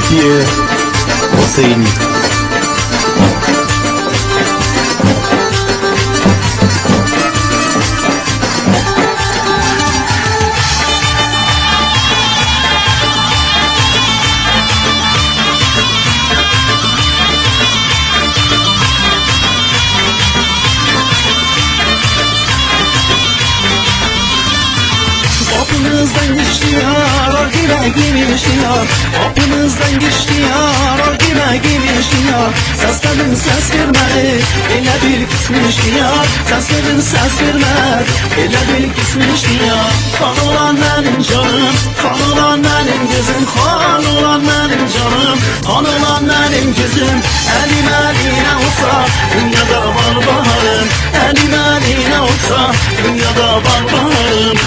Türkiye Hüseyin'i. Kapınızdan geçti yar, orgime girmişti yar. Kapınızdan geçti yar, orgime girmişti yar. Seslerin ses vermedi, elə bil kismişti yar. Seslerin ses vermedi, elə bil kismişti yar. Kan olan benim canım, kan olan benim gözüm. Kan olan benim canım, kan olan benim gözüm. Elim eline olsa, dünyada var baharım. Elim eline olsa, dünyada var baharım.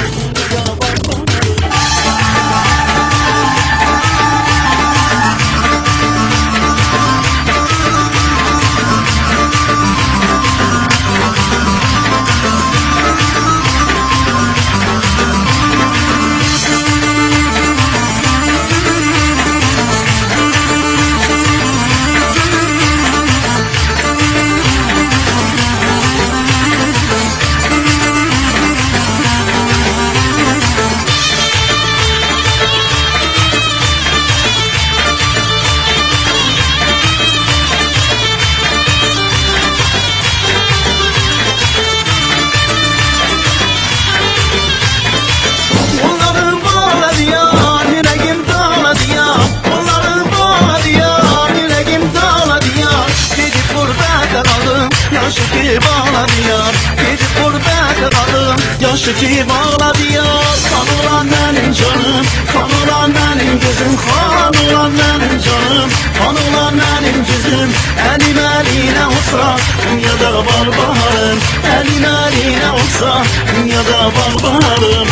Yaşıkı bağladı yar, gidip gurbete kaldım. Yaşıkı bağladı yar. Kan olan benim canım, kan olan benim gözüm. Kan olan benim canım, kan olan benim gözüm. Elim eline olsa, dünyada var baharım. Elim eline olsa, dünyada var baharım.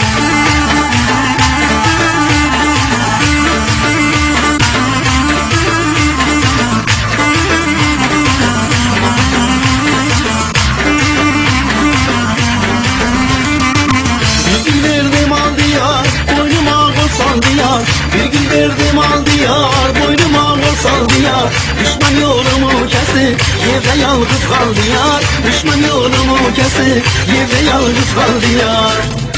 Bir gün verdim aldı yar, boynuma kol saldı yar. Düşman yolumu kesti, evde yalnız kaldı yar. Düşman yolumu kesti, evde yalnız kaldı yar.